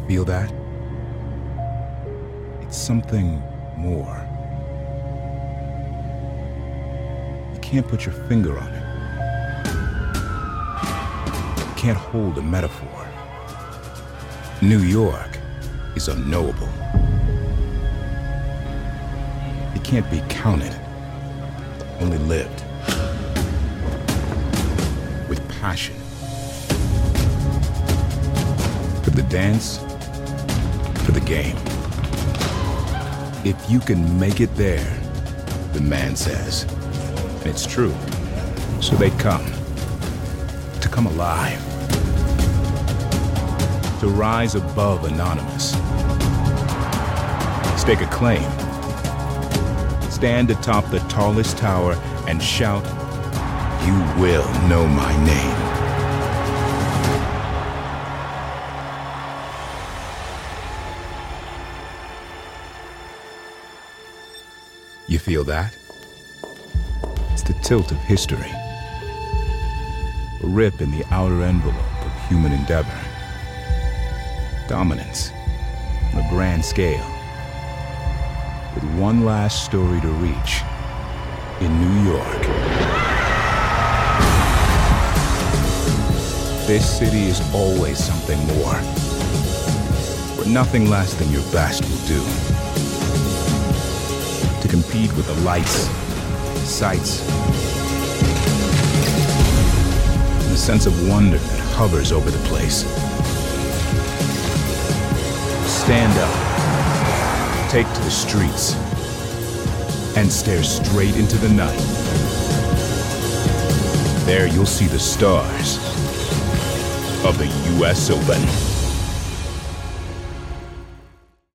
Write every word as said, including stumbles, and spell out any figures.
Feel that? It's something more. You can't put your finger on it. You can't hold a metaphor. New York is unknowable. It can't be counted, only lived. With passion. For the dance, for the game. If you can make it there, the man says. And it's true. So they come. To come alive. To rise above anonymous. Stake a claim. Stand atop the tallest tower and shout, "You will know my name." You feel that? It's the tilt of history. A rip in the outer envelope of human endeavor. Dominance on a grand scale. With one last story to reach in New York. This city is always something more. Where nothing less than your best will do. To compete with the lights, sights, and the sense of wonder that hovers over the place. Stand up, take to the streets, and stare straight into the night. There you'll see the stars of the U S Open.